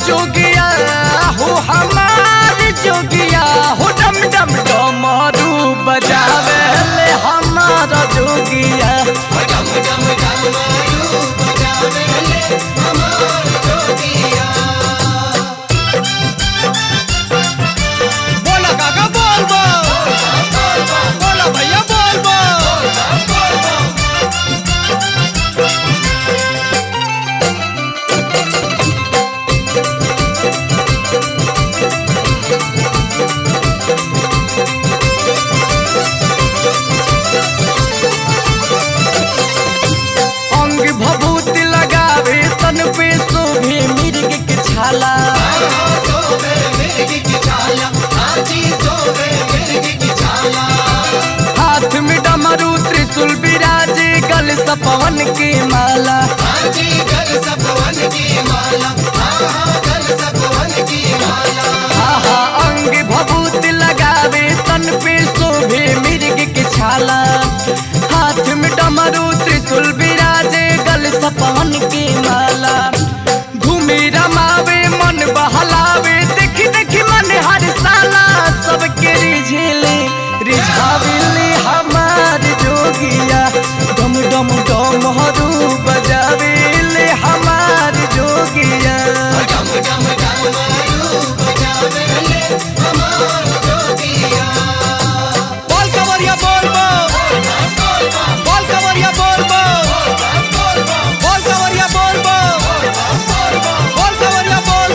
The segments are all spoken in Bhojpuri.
जोगिया हो हमार जोगिया हो डम डम डमरू बजावे ले हमारा जोगिया डम डम डमरू बजावे ले हमारा जोगिया। बोला काका बोल बोला भैया बोल अंग भभूति लगावे तन पे शोभे मिर्ग के छाला शोभे मिर्ग की छाला, हाथी शोभे मिर्ग की छाला। हाथ में डमरू त्रिशूल विराजे गल सपवन की माला हाथी गल सपवन की माला, गल सपवन की माला। आहा अंग भभूति लगावे तन पे शोभे मिर्ग के छाला हाथ में डमरू त्रिशूल विराजे गल सपवन की माला घूमी रमावे मन बहलावे देखी देखी मन हर साला सबके रिझाविले हमार जोगिया डम डम डमरू बजावे ले हमार जोगिया डम डम डमरू बजावे ले हमारा जोगिया। बोल कवरिया बोल बोल कवरिया बोल बोल कवरिया बोल बोल कवरिया बोल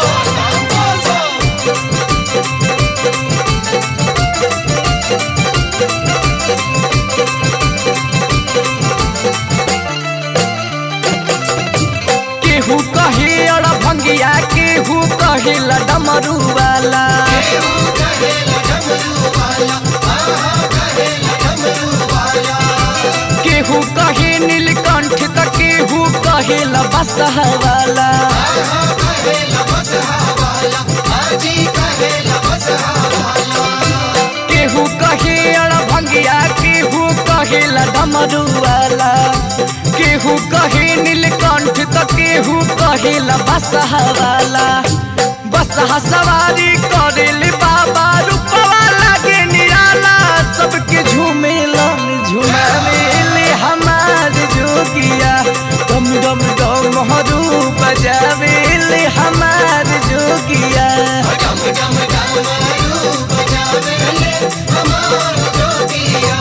केहू कहे अड़ भंगिया केहू कहे डमरू वाला केहू कहेला डमरू वाला, कहेला डमरू वाला। केहू कहे नीलकंठ त केहू कहे बसह वाला कहेला बसहा वाला, हाजी कहेला बसहा वाला। केहू कहे अड़ भंगिया केहू कहे डमरू वाला केहू कहे नीलकंठ त केहू कहे बसह वाला बसहा सवारी करेले बाबा रूपवा लागे निराला सबके झूमेलन झुमावेले हमार जोगिया डम डम डमरू बजावेले हमार जोगिया डम डम डमरू बजावे ले हमारा जोगिया।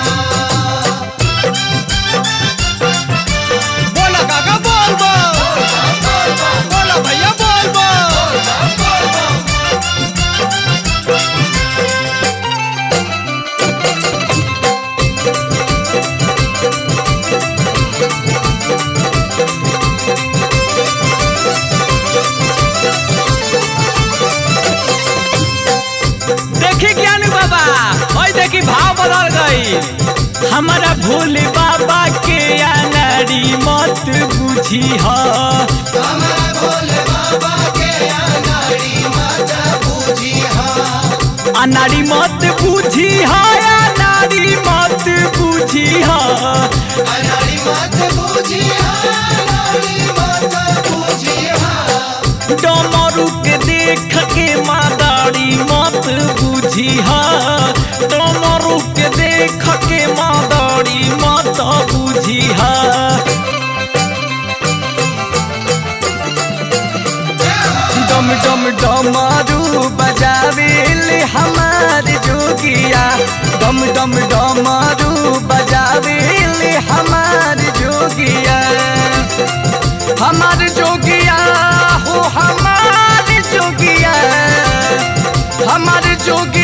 बोला काका बोल बोला भैया बोल देखी ज्ञानी बाबा ओए देखी भाव बदल गई हमारा भोले बाबा के अनाड़ी मत बुझी हमारा भोले बाबा के अनाड़ी मत बूझी अनाड़ी मत बुझी अनाड़ी मत बुझी अनाड़ी मत बूझी अनाड़ी मत बूझी। डमरू के देख के मादारी मत बुझी डमरू के देख के मादारी मत बुझी डम डम डमरू बजावे ले हमार जोगिया डम डम डमरू बजावे ले हमार जोगिया हमार जोगिया हो हमार जोगिया हमार जोगिया